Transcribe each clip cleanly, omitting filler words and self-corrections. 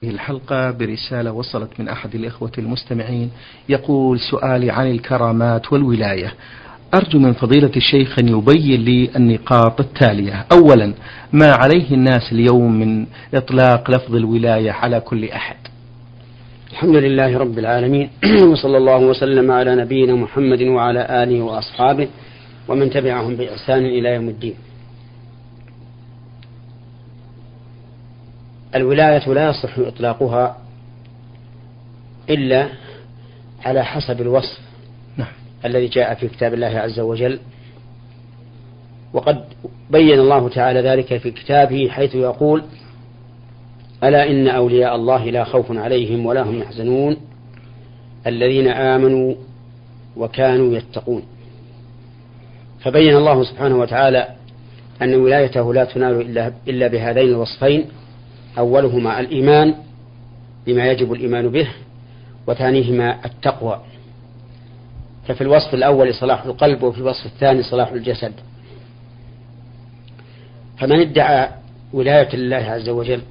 الحلقة برسالة وصلت من أحد الإخوة المستمعين، يقول: سؤالي عن الكرامات والولاية، أرجو من فضيلة الشيخ أن يبين لي النقاط التالية. أولا، ما عليه الناس اليوم من إطلاق لفظ الولاية على كل أحد؟ الحمد لله رب العالمين وصلى الله وسلم على نبينا محمد وعلى آله وأصحابه ومن تبعهم بإحسان إلى يوم الدين. الولاية لا يصح إطلاقها إلا على حسب الوصف الذي جاء في كتاب الله عز وجل، وقد بين الله تعالى ذلك في كتابه حيث يقول: ألا إن أولياء الله لا خوف عليهم ولا هم يحزنون الذين آمنوا وكانوا يتقون. فبين الله سبحانه وتعالى أن ولايته لا تنال إلا بهذين الوصفين، أولهما الإيمان بما يجب الإيمان به، وثانيهما التقوى. ففي الوصف الأول صلاح القلب، وفي الوصف الثاني صلاح الجسد. فمن ادعى ولاية الله عز وجل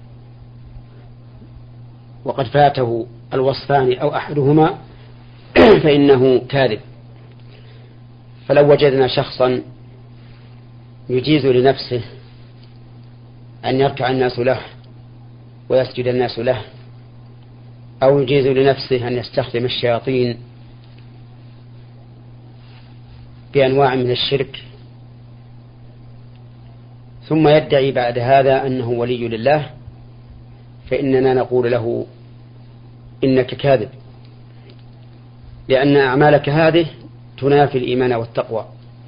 وقد فاته الوصفان أو أحدهما فإنه كاذب. فلو وجدنا شخصا يجيز لنفسه أن يركع الناس له ويسجد الناس له، أو يجيز لنفسه أن يستخدم الشياطين بأنواع من الشرك، ثم يدعي بعد هذا أنه ولي لله، فإننا نقول له: إنك كاذب، لأن أعمالك هذه تنافي الإيمان والتقوى.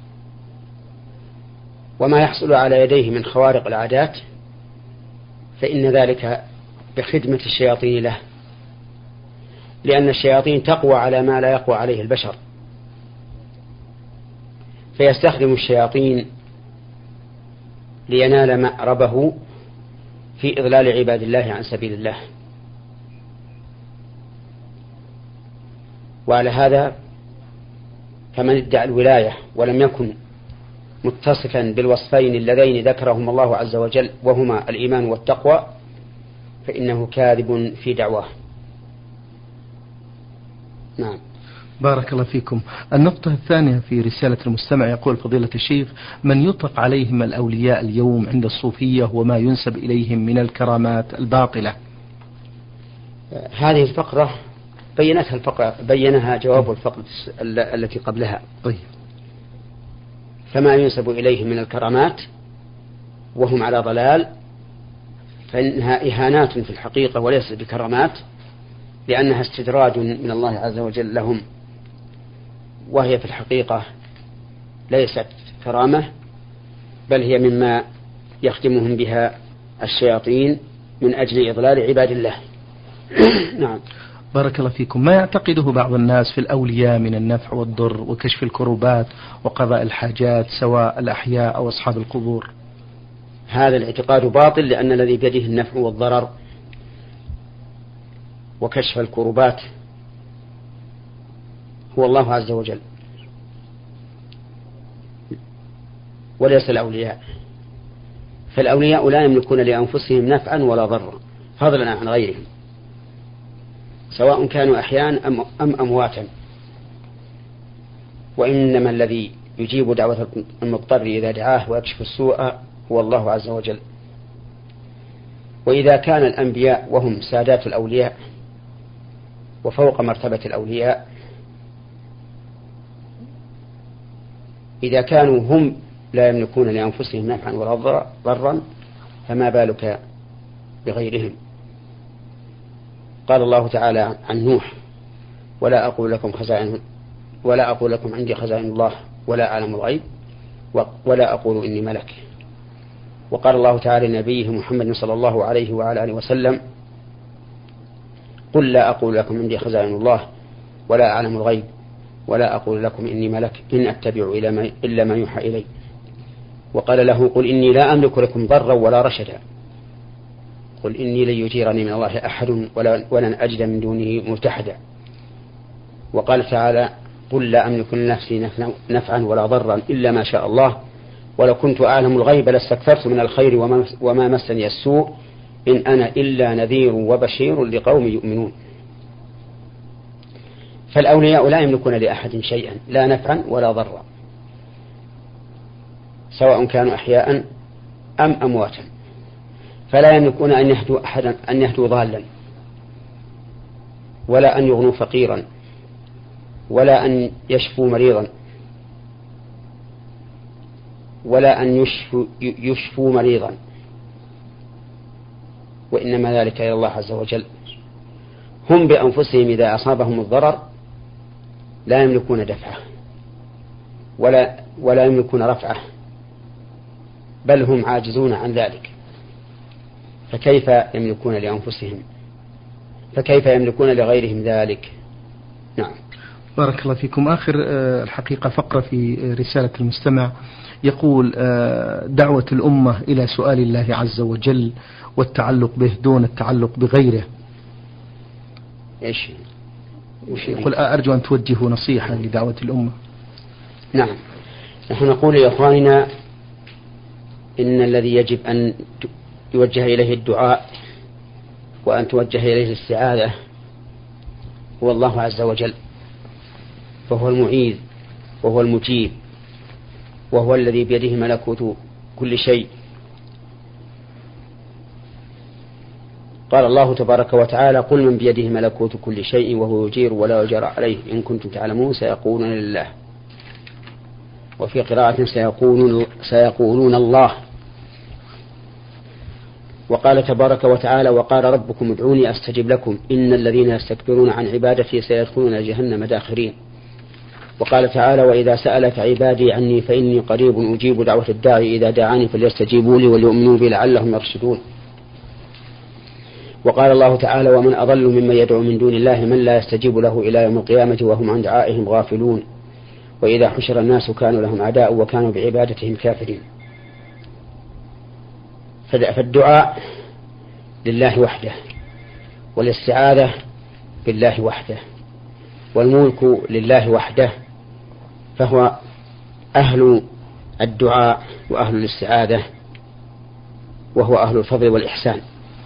وما يحصل على يديه من خوارق العادات فإن ذلك بخدمة الشياطين له، لأن الشياطين تقوى على ما لا يقوى عليه البشر، فيستخدم الشياطين لينال مأربه في إضلال عباد الله عن سبيل الله. وعلى هذا فمن ادعى الولاية ولم يكن متصفا بالوصفين اللذين ذكرهما الله عز وجل وهما الإيمان والتقوى فإنه كاذب في دعواه. نعم. بارك الله فيكم. النقطة الثانية في رسالة المستمع، يقول فضيلة الشيخ: من يطلق عليهم الأولياء اليوم عند الصوفية وما ينسب إليهم من الكرامات الباطلة؟ هذه الفقرة بينها جواب الفقرة التي قبلها. طيب. فما ينسب إليهم من الكرامات وهم على ضلال فإنها إهانات في الحقيقة وليست بكرامات، لأنها استدراج من الله عز وجل لهم، وهي في الحقيقة ليست كرامة، بل هي مما يخدمهم بها الشياطين من أجل إضلال عباد الله. نعم. بارك الله فيكم. ما يعتقده بعض الناس في الأولياء من النفع والضر وكشف الكروبات وقضاء الحاجات، سواء الأحياء أو أصحاب القبور؟ هذا الاعتقاد باطل، لأن الذي بيده النفع والضرر وكشف الكروبات هو الله عز وجل وليس الأولياء. فالأولياء لا يملكون لأنفسهم نفعا ولا ضرا فضلا عن غيرهم، سواء كانوا أحياء أم أمواتا. وإنما الذي يجيب دعوة المضطر إذا دعاه ويكشف السوء هو الله عز وجل. وإذا كان الأنبياء وهم سادات الأولياء وفوق مرتبة الأولياء، إذا كانوا هم لا يملكون لأنفسهم نفعا ولا ضرا فما بالك بغيرهم. قال الله تعالى عن نوح: ولا أقول لكم عندي خزائن الله ولا أعلم الغيب ولا أقول إني ملك. وقال الله تعالى لنبيه محمد صلى الله عليه وعلى آله وسلم: قل لا أقول لكم عندي خزائن الله ولا أعلم الغيب ولا أقول لكم إني ملك إن أتبع إلا ما يوحى إلي. وقال له: قل إني لا أملك لكم ضرا ولا رشدا، قل إني لن يجيرني من الله أحد ولن أجد من دونه ملتحدا. وقال تعالى: قل لا أملك لنفسي نفعا ولا ضرا إلا ما شاء الله ولو كنت أعلم الغيب لاستكثرت من الخير وما مسني السوء إن أنا إلا نذير وبشير لقوم يؤمنون. فالأولياء لا يملكون لأحد شيئا، لا نفعا ولا ضرا، سواء كانوا أحياء أم أمواتا، فلا يملكون أن يهدوا أحدا، أن يهدوا ضالا، ولا أن يغنوا فقيرا، ولا أن يشفوا مريضا، ولا أن يشفوا مريضا، وإنما ذلك إلى الله عز وجل. هم بأنفسهم إذا أصابهم الضرر لا يملكون دفعه ولا يملكون رفعه، بل هم عاجزون عن ذلك، فكيف يملكون لأنفسهم؟ فكيف يملكون لغيرهم ذلك؟ نعم. بارك الله فيكم. آخر الحقيقة فقرة في رسالة المستمع يقول: دعوة الأمة إلى سؤال الله عز وجل والتعلق به دون التعلق بغيره. إيش يقول: أرجو أن توجهوا نصيحة لدعوة الأمة. نعم، نحن نقول لإخواننا إن الذي يجب أن يوجه إليه الدعاء وأن توجه إليه الاستعاذة هو الله عز وجل، فهو المعيذ وهو المجيب، وهو الذي بيده ملكوت كل شيء. قال الله تبارك وتعالى: قل من بيده ملكوت كل شيء وهو يجير ولا يجار عليه إن كنتم تعلمون سيقولون لله. وفي قراءة سيقولون الله. وقال تبارك وتعالى: وقال ربكم ادعوني أستجب لكم إن الذين يستكبرون عن عبادتي سيدخلون جهنم داخرين. وقال تعالى: وإذا سألك عبادي عني فإني قريب أجيب دعوة الداعي إذا دعاني فليستجيبوا لي وليؤمنوا بي لعلهم يرشدون. وقال الله تعالى: ومن أضل ممن يدعو من دون الله من لا يستجيب له إلى يوم القيامة وهم عن دعائهم غافلون وإذا حشر الناس كانوا لهم أعداء وكانوا بعبادتهم كافرين. فالدعاء لله وحده، والاستعاذة بالله وحده، والملك لله وحده، فهو أهل الدعاء وأهل الاستعاذة، وهو أهل الفضل والإحسان.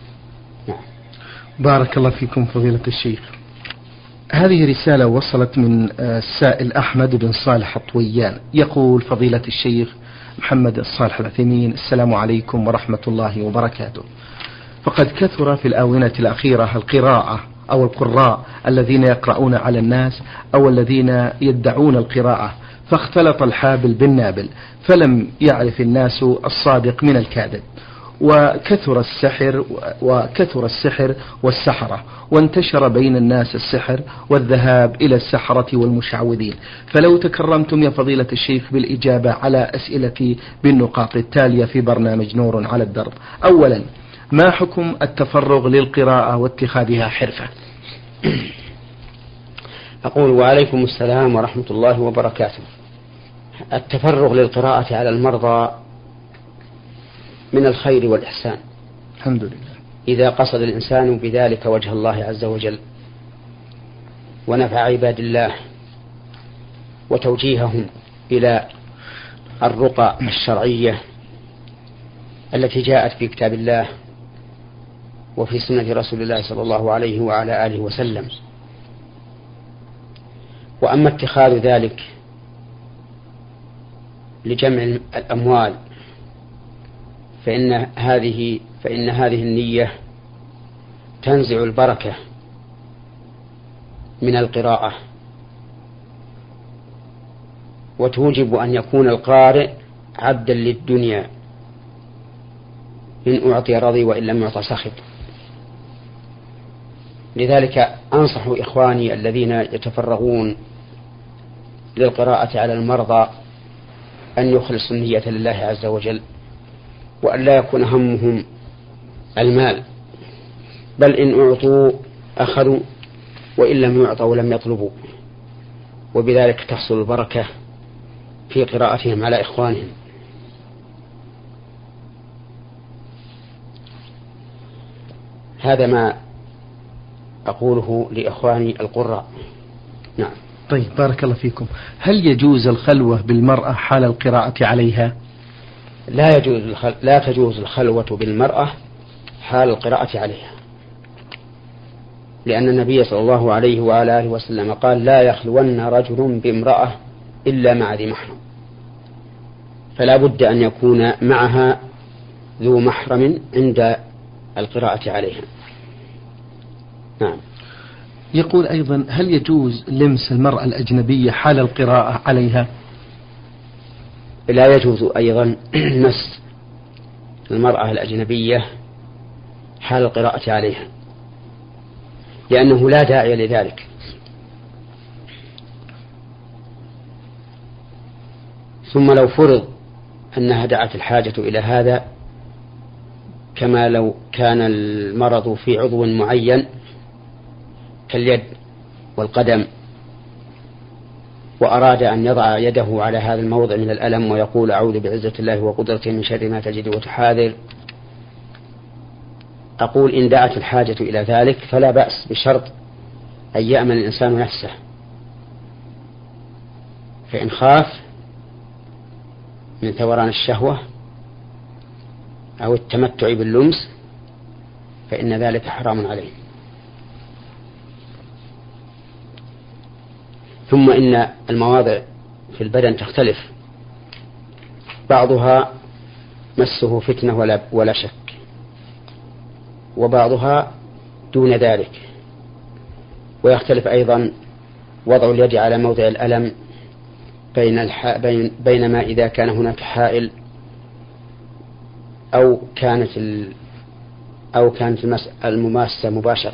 بارك الله فيكم فضيلة الشيخ. هذه رسالة وصلت من السائل أحمد بن صالح الطويان، يقول: فضيلة الشيخ محمد الصالح العثيمين، السلام عليكم ورحمة الله وبركاته. فقد كثر في الآونة الأخيرة القراءة أو القراء الذين يقرؤون على الناس أو الذين يدعون القراءة، فاختلط الحابل بالنابل، فلم يعرف الناس الصادق من الكاذب، وكثر السحر والسحرة، وانتشر بين الناس السحر والذهاب إلى السحرة والمشعوذين. فلو تكرمتم يا فضيلة الشيخ بالإجابة على أسئلتي بالنقاط التالية في برنامج نور على الدرب. أولا: ما حكم التفرغ للقراءة واتخاذها حرفة؟ أقول: وعليكم السلام ورحمة الله وبركاته. التفرغ للقراءة على المرضى من الخير والإحسان، الحمد لله، إذا قصد الإنسان بذلك وجه الله عز وجل ونفع عباد الله وتوجيههم إلى الرقى الشرعية التي جاءت في كتاب الله وفي سنة رسول الله صلى الله عليه وعلى آله وسلم. وأما اتخاذ ذلك لجمع الأموال فإن هذه النية تنزع البركة من القراءة، وتوجب أن يكون القارئ عبدا للدنيا، إن أعطي رضي وإن لم يعط سخط. لذلك أنصح إخواني الذين يتفرغون للقراءة على المرضى أن يخلصوا النية لله عز وجل، وأن لا يكون همهم المال، بل إن أعطوا أخذوا وإن لم يعطوا لم يطلبوا، وبذلك تحصل البركة في قراءتهم على إخوانهم. هذا ما أقوله لإخواني القراء. نعم. طيب، بارك الله فيكم. هل يجوز الخلوة بالمرأة حال القراءة عليها؟ لا تجوز الخلوة بالمرأة حال القراءة عليها، لأن النبي صلى الله عليه وعلى آله وسلم قال: لا يخلون رجل بامرأة إلا مع ذي محرم، فلا بد أن يكون معها ذو محرم عند القراءة عليها. نعم. يقول أيضا: هل يجوز لمس المرأة الأجنبية حال القراءة عليها؟ لا يجوز أيضا مس المرأة الأجنبية حال القراءة عليها، لأنه لا داعي لذلك. ثم لو فرض أنها دعت الحاجة إلى هذا، كما لو كان المرض في عضو معين كاليد والقدم، وأراد أن يضع يده على هذا الموضع من الألم ويقول: أعوذ بعزة الله وقدرته من شر ما تجد وتحاذر، أقول إن دعت الحاجة إلى ذلك فلا بأس، بشرط أن يأمن الإنسان نفسه، فإن خاف من ثوران الشهوة أو التمتع باللمس فإن ذلك حرام عليه. ثم إن المواضع في البدن تختلف، بعضها مسه فتنة ولا شك، وبعضها دون ذلك، ويختلف أيضا وضع اليد على موضع الألم بينما إذا كان هناك حائل أو كانت المماسة مباشرة.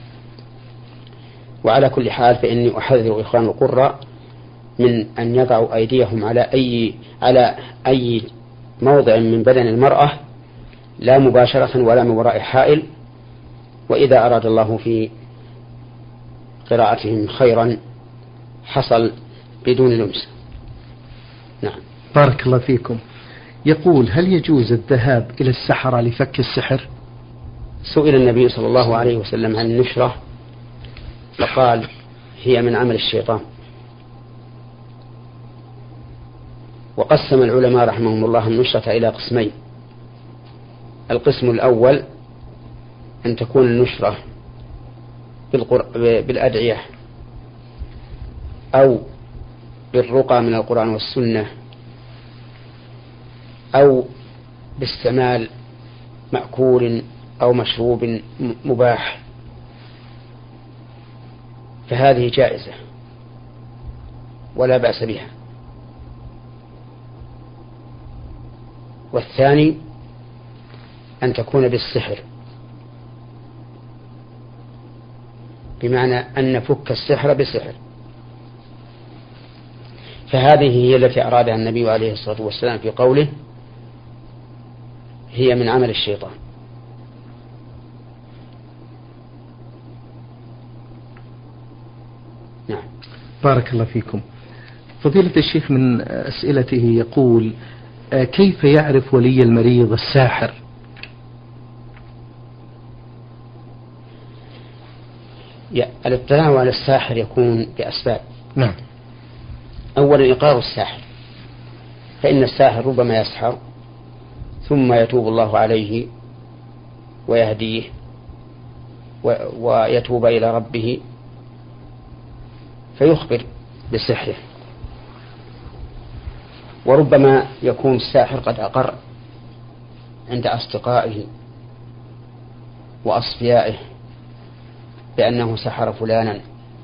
وعلى كل حال فإني أحذر إخوان القراء من أن يضعوا أيديهم على أي موضع من بدن المرأة، لا مباشرة ولا من وراء حائل، وإذا أراد الله في قراءتهم خيرا حصل بدون لمس. نعم. بارك الله فيكم. يقول: هل يجوز الذهاب إلى السحرة لفك السحر؟ سئل النبي صلى الله عليه وسلم عن النشرة فقال: هي من عمل الشيطان. وقسم العلماء رحمهم الله النشرة إلى قسمين: القسم الأول أن تكون النشرة بالأدعية أو بالرقى من القرآن والسنة أو باستعمال مأكول أو مشروب مباح، فهذه جائزة ولا بأس بها. والثاني أن تكون بالسحر، بمعنى أن نفك السحر بسحر، فهذه هي التي أرادها النبي عليه الصلاة والسلام في قوله: هي من عمل الشيطان. نعم. بارك الله فيكم. فضيلة الشيخ من أسئلته يقول: كيف يعرف ولي المريض الساحر؟ الاطلاع على الساحر يكون بأسباب. نعم. أولا إقرار الساحر، فإن الساحر ربما يسحر ثم يتوب الله عليه ويهديه ويتوب إلى ربه فيخبر بسحره، وربما يكون الساحر قد أقر عند أصدقائه وأصفيائه بأنه سحر فلانا،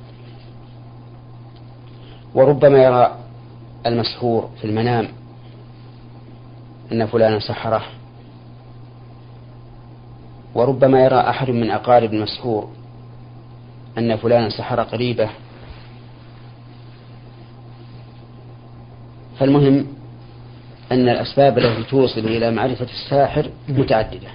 وربما يرى المسحور في المنام أن فلانا سحره، وربما يرى أحد من أقارب المسحور أن فلانا سحر قريبه. فالمهم أن الأسباب التي توصل إلى معرفة الساحر متعددة،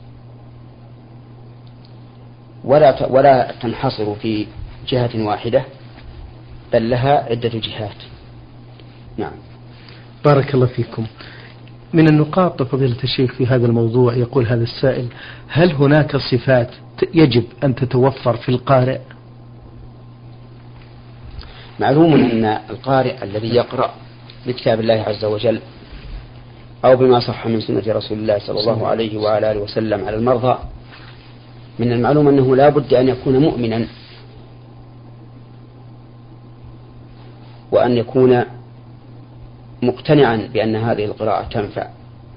ولا تنحصر في جهة واحدة، بل لها عدة جهات. نعم. بارك الله فيكم. من النقاط فضيلة الشيخ في هذا الموضوع يقول هذا السائل: هل هناك صفات يجب أن تتوفر في القارئ؟ معلوم أن القارئ الذي يقرأ بكتاب الله عز وجل أو بما صح من سنة رسول الله صلى الله عليه وعلى آله وسلم على المرضى من المعلوم أنه لا بد أن يكون مؤمنا وأن يكون مقتنعا بأن هذه القراءة تنفع،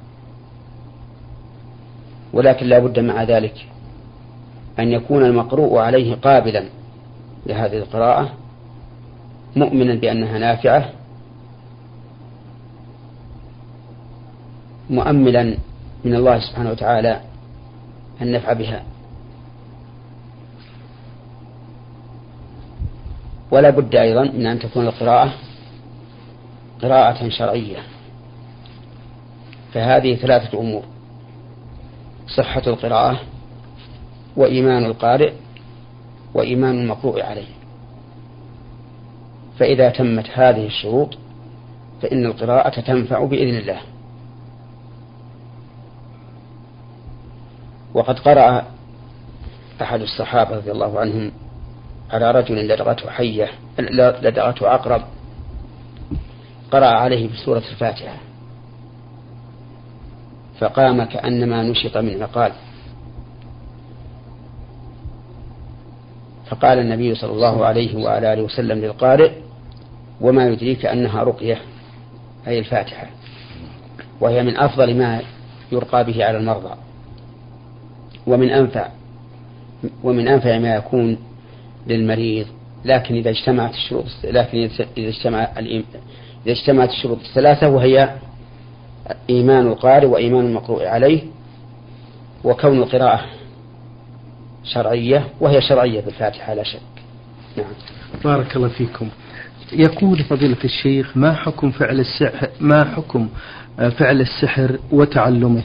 ولكن لا بد مع ذلك أن يكون المقروء عليه قابلا لهذه القراءة، مؤمنا بأنها نافعة، مؤملا من الله سبحانه وتعالى النفع بها. ولا بد أيضا من أن تكون القراءة قراءة شرعية. فهذه ثلاثة أمور: صحة القراءة، وإيمان القارئ، وإيمان المقروء عليه. فإذا تمت هذه الشروط فإن القراءة تنفع بإذن الله. وقد قرأ أحد الصحابة رضي الله عنهم على رجل لدغته عقرب، قرأ عليه بسورة الفاتحة فقام كأنما نشط من عقال، فقال النبي صلى الله عليه وعلى آله وسلم للقارئ: وما يدريك أنها رقية، أي الفاتحة، وهي من أفضل ما يرقى به على المرضى، ومن أنفع ما يكون للمريض. لكن إذا اجتمعت الشروط الثلاثة، وهي إيمان القارئ وإيمان المقروء عليه وكون القراءة شرعية، وهي شرعية بالفاتحة لا شك. نعم. بارك الله فيكم. يقول فضيلة الشيخ: ما حكم فعل السحر وتعلمه؟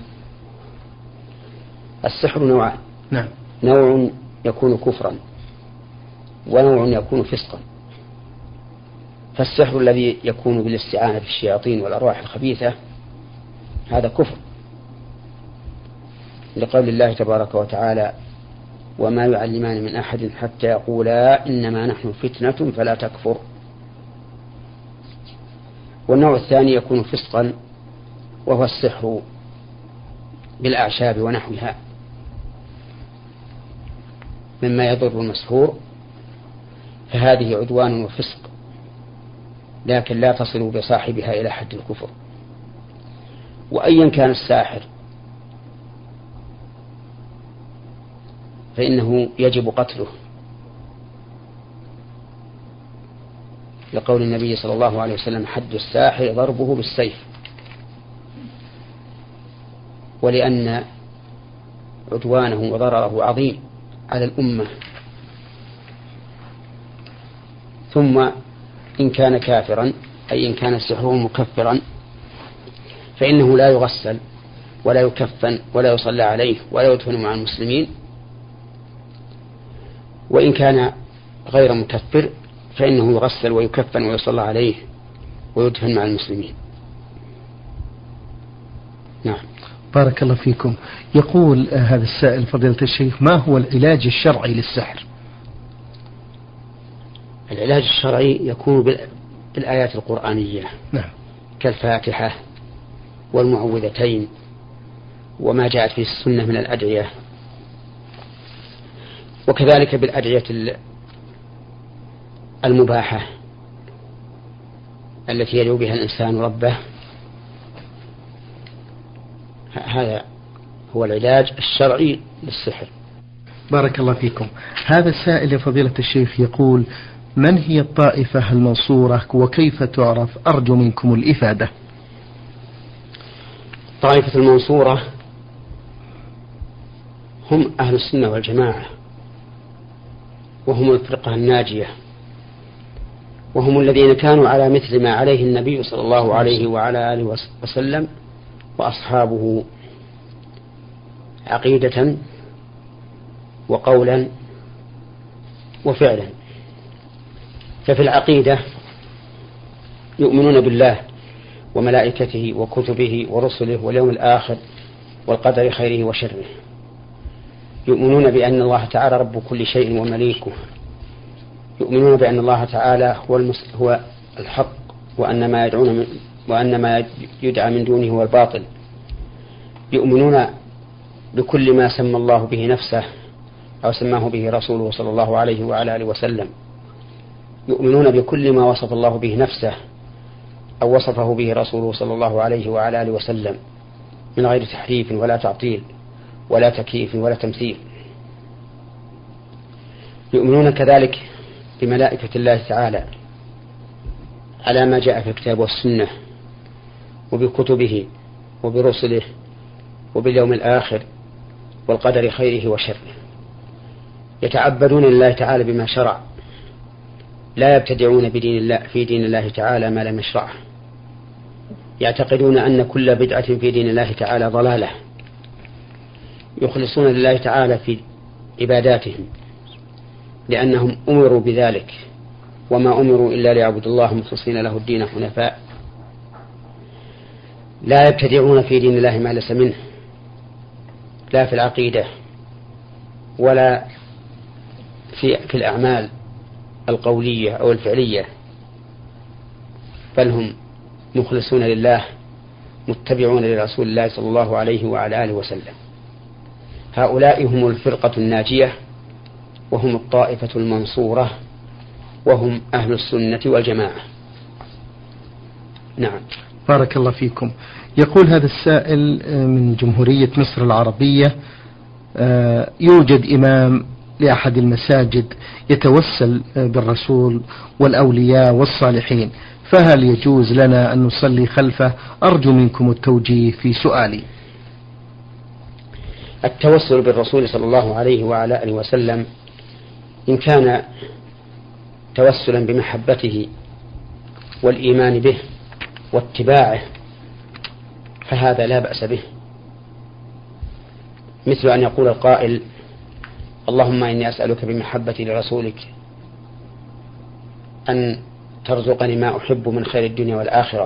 السحر نوعان. نعم. نوع يكون كفرا، ونوع يكون فسقا. فالسحر الذي يكون بالاستعانة بالشياطين والأرواح الخبيثة هذا كفر، لقول الله تبارك وتعالى: وما يعلمان من أحد حتى يقولا إنما نحن فتنة فلا تكفر. والنوع الثاني يكون فسقا، وهو السحر بالأعشاب ونحوها مما يضر المسحور، فهذه عدوان وفسق، لكن لا تصل بصاحبها إلى حد الكفر. وأيا كان الساحر فإنه يجب قتله، لقول النبي صلى الله عليه وسلم: حد الساحر ضربه بالسيف. ولأن عدوانه وضرره عظيم على الأمة. ثم إن كان كافرا، أي إن كان سحره مكفرا، فإنه لا يغسل ولا يكفن ولا يصلى عليه ولا يدفن مع المسلمين. وإن كان غير مكفر فإنه يغسل ويكفن ويصلى عليه ويدفن مع المسلمين. نعم. بارك الله فيكم. يقول هذا السائل: فضيلة الشيخ، ما هو العلاج الشرعي للسحر؟ العلاج الشرعي يكون بالآيات القرآنية. نعم. كالفاتحة والمعوذتين وما جاءت في السنة من الأدعية، وكذلك بالأدعية المباحة التي يدعو بها الإنسان ربه. هذا هو العلاج الشرعي للسحر. بارك الله فيكم. هذا السائل فضيلة الشيخ يقول: من هي الطائفة المنصورة وكيف تعرف؟ أرجو منكم الإفادة. طائفة المنصورة هم أهل السنة والجماعة، وهم الفرقة الناجية، وهم الذين كانوا على مثل ما عليه النبي صلى الله عليه وعلى آله وسلم وأصحابه عقيدة وقولا وفعلا. ففي العقيدة يؤمنون بالله وملائكته وكتبه ورسله واليوم الآخر والقدر خيره وشره. يؤمنون بأن الله تعالى رب كل شيء ومليكه. يؤمنون بأن الله تعالى هو الحق، وأن ما يدعى من دونه هو الباطل. يؤمنون بكل ما سمى الله به نفسه أو سماه به رسوله صلى الله عليه وعلى آله وسلم، يؤمنون بكل ما وصف الله به نفسه أو وصفه به رسوله صلى الله عليه وعلى آله وسلم من غير تحريف ولا تعطيل ولا تكييف ولا تمثيل. يؤمنون كذلك بملائكة الله تعالى على ما جاء في الكتاب والسنة، وبكتبه وبرسله وباليوم الآخر والقدر خيره وشره. يتعبدون لله تعالى بما شرع، لا يبتدعون في دين الله تعالى ما لم يشرعه. يعتقدون أن كل بدعة في دين الله تعالى ضلالة. يخلصون لله تعالى في عباداتهم لأنهم أمروا بذلك، وما أمروا إلا ليعبدوا الله مخلصين له الدين حنفاء. لا يبتدعون في دين الله ما ليس منه، لا في العقيدة ولا في الأعمال القولية أو الفعلية، بل هم مخلصون لله متبعون لرسول الله صلى الله عليه وعلى آله وسلم. هؤلاء هم الفرقة الناجية، وهم الطائفة المنصورة، وهم أهل السنة والجماعة. نعم. بارك الله فيكم. يقول هذا السائل من جمهورية مصر العربية: يوجد إمام لأحد المساجد يتوسل بالرسول والأولياء والصالحين، فهل يجوز لنا أن نصلي خلفه؟ أرجو منكم التوجيه في سؤالي. التوسل بالرسول صلى الله عليه وعلى آله وسلم إن كان توسلا بمحبته والإيمان به واتباعه فهذا لا بأس به، مثل أن يقول القائل: اللهم إني أسألك بمحبتي لرسولك أن ترزقني ما أحب من خير الدنيا والآخرة،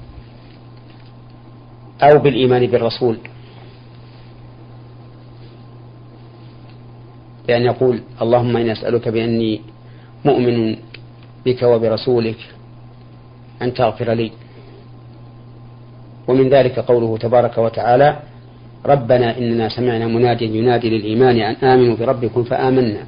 أو بالإيمان بالرسول بأن يقول: اللهم إني أسألك بأني مؤمن بك وبرسولك أن تغفر لي. ومن ذلك قوله تبارك وتعالى: ربنا إننا سمعنا مناديا ينادي للإيمان أن آمنوا بربكم فآمنا.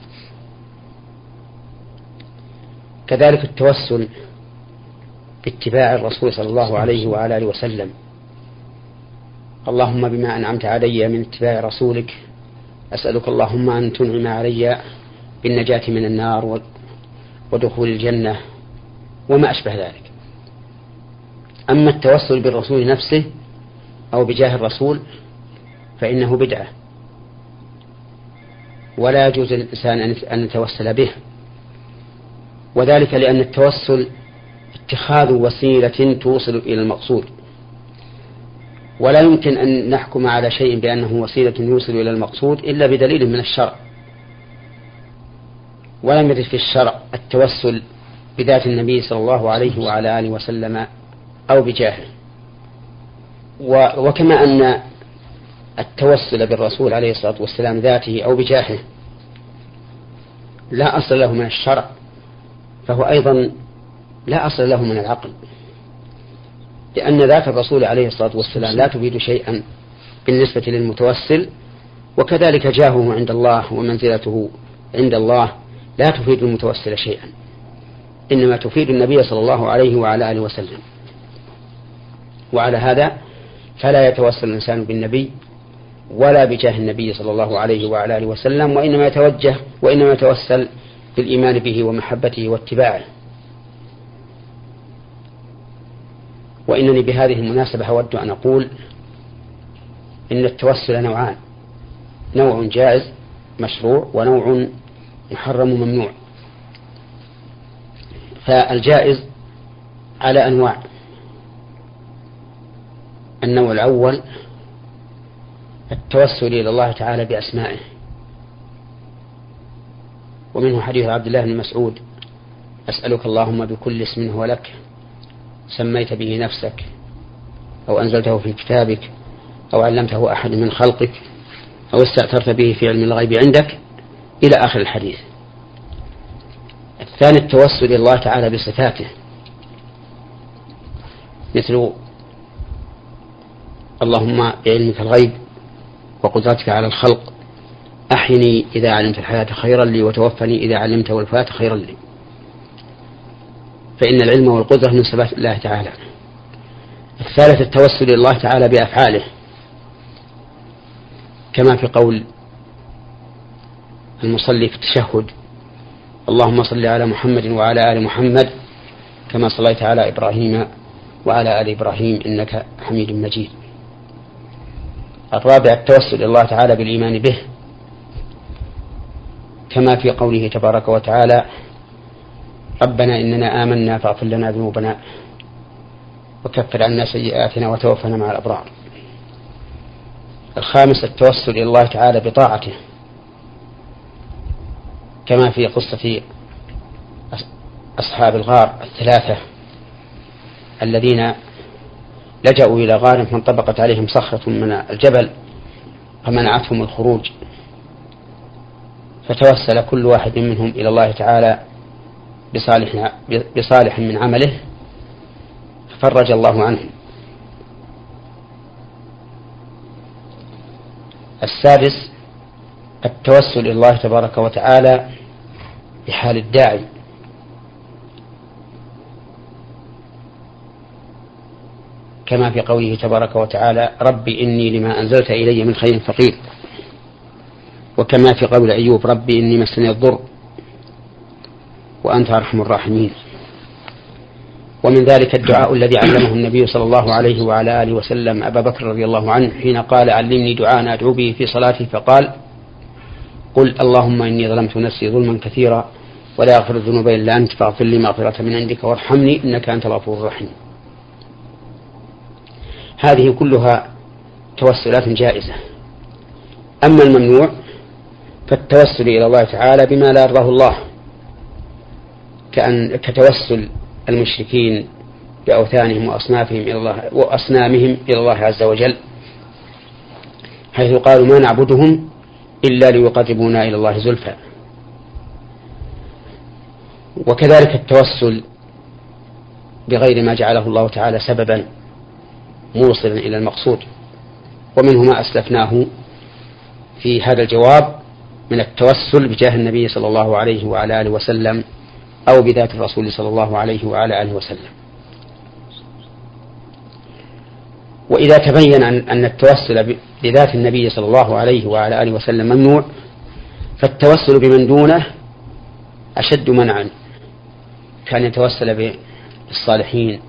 كذلك التوسل باتباع الرسول صلى الله عليه وعلى آله وسلم: اللهم بما أنعمت علي من اتباع رسولك أسألك اللهم أن تنعم علي بالنجاة من النار ودخول الجنة وما أشبه ذلك. أما التوسل بالرسول نفسه أو بجاه الرسول فإنه بدعة، ولا يجوز للإنسان أن يتوسل به، وذلك لأن التوسل اتخاذ وسيلة توصل إلى المقصود، ولا يمكن أن نحكم على شيء بأنه وسيلة يوصل إلى المقصود إلا بدليل من الشرع. ولم يرد في الشرع التوسل بذات النبي صلى الله عليه وعلى آله وسلم أو بجاهه. وكما أن التوسل بالرسول عليه الصلاة والسلام ذاته أو بجاهه لا أصل له من الشرع، فهو أيضا لا أصل له من العقل، لأن ذات الرسول عليه الصلاة والسلام لا تفيد شيئا بالنسبة للمتوسل، وكذلك جاهه عند الله ومنزلته عند الله لا تفيد المتوسل شيئا، إنما تفيد النبي صلى الله عليه وعلى آله وسلم. وعلى هذا فلا يتوسل الإنسان بالنبي ولا بجاه النبي صلى الله عليه وعلى آله وسلم، وإنما يتوسل بالإيمان به ومحبته واتباعه. وإنني بهذه المناسبة أود أن أقول إن التوسل نوعان: نوع جائز مشروع ونوع محرم ممنوع. فالجائز على أنواع: النوع الأول التوسل إلى الله تعالى بأسمائه، ومنه حديث عبد الله بن مسعود: أسألك اللهم بكل اسم هو لك سميت به نفسك أو أنزلته في كتابك أو علمته أحد من خلقك أو استأثرت به في علم الغيب عندك، إلى آخر الحديث. الثاني التوسل إلى الله تعالى بصفاته، مثل اللهم بعلمك الغيب وقدرتك على الخلق أحيني إذا علمت الحياة خيرا لي وتوفني إذا علمت الوفاة خيرا لي، فإن العلم والقدرة من صفات الله تعالى. الثالث التوسل إلى الله تعالى بأفعاله، كما في قول المصلي في التشهد: اللهم صل على محمد وعلى آل محمد كما صليت على إبراهيم وعلى آل إبراهيم إنك حميد مجيد. الرابع التوسل إلى الله تعالى بالإيمان به، كما في قوله تبارك وتعالى: ربنا إننا آمنا فاغفر لنا ذنوبنا وكفر عنا سيئاتنا وتوفنا مع الأبرار. الخامس التوسل إلى الله تعالى بطاعته، كما في قصة أصحاب الغار الثلاثة الذين لجأوا إلى غار فانطبقت عليهم صخرة من الجبل فمنعتهم الخروج، فتوسل كل واحد منهم إلى الله تعالى بصالح من عمله ففرج الله عنهم. السادس التوسل إلى الله تبارك وتعالى بحال الداعي، كما في قوله تبارك وتعالى: ربي إني لما أنزلت إلي من خير فقير، وكما في قول أيوب: ربي إني مسني الضر وأنت أرحم الراحمين. ومن ذلك الدعاء الذي علمه النبي صلى الله عليه وعلى آله وسلم أبا بكر رضي الله عنه حين قال: علمني دعاء أدعو به في صلاتي، فقال: قل اللهم إني ظلمت نفسي ظلما كثيرا ولا يغفر الذنوب إلا أنت فاغفر لي مغفرة من عندك وارحمني إنك أنت الغفور الرحيم. هذه كلها توسلات جائزة. أما الممنوع فالتوسل إلى الله تعالى بما لا يرضاه الله، كتوسل المشركين بأوثانهم وأصنامهم إلى الله عز وجل، حيث قالوا: ما نعبدهم إلا ليقربونا إلى الله زلفى. وكذلك التوسل بغير ما جعله الله تعالى سببا موصلا إلى المقصود، ومنه ما أسلفناه في هذا الجواب من التوسل بجاه النبي صلى الله عليه وعلى آله وسلم أو بذات الرسول صلى الله عليه وعلى آله وسلم. وإذا تبين أن التوسل بذات النبي صلى الله عليه وعلى آله وسلم ممنوع، فالتوسل بمن دونه أشد منعا، كان يتوسل بالصالحين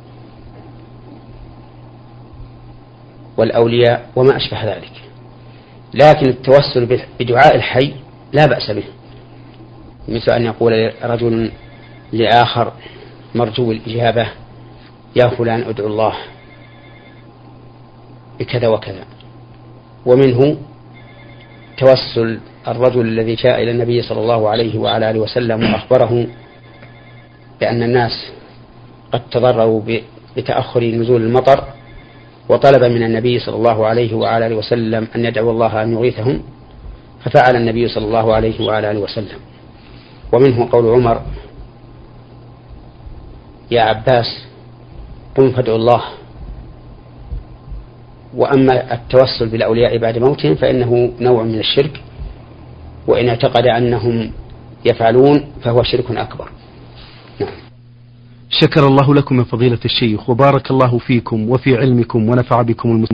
والأولياء وما أشبه ذلك. لكن التوسل بدعاء الحي لا بأس به، مثل أن يقول رجل لآخر مرجو الإجابة: يا فلان ادعو الله بكذا وكذا. ومنه توسل الرجل الذي جاء إلى النبي صلى الله عليه وعلى آله وسلم وأخبره بأن الناس قد تضرروا بتأخر نزول المطر، وطلب من النبي صلى الله عليه وعلى آله وسلم أن يدعو الله أن يغيثهم، ففعل النبي صلى الله عليه وعلى آله وسلم. ومنه قول عمر: يا عباس قم فادعو الله. وأما التوسل بالأولياء بعد موتهم فإنه نوع من الشرك، وإن اعتقد أنهم يفعلون فهو شرك أكبر. نعم. شكر الله لكم من فضيلة الشيخ، وبارك الله فيكم وفي علمكم ونفع بكم المسلمين.